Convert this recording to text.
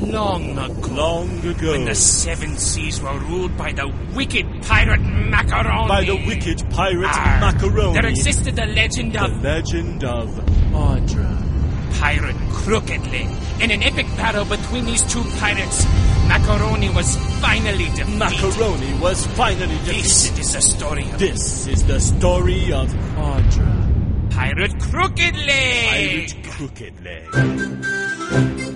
Long ago. Long ago. When the seven seas were ruled by the wicked pirate Macaroni. By the wicked pirate Macaroni. There existed the legend of... The legend of Audra. Pirate Crooked Leg. In an epic battle between these two pirates, Macaroni was finally defeated. Macaroni was finally defeated. This is the story of... This is the story of Audra. Pirate Crooked Leg. Pirate Crooked Leg.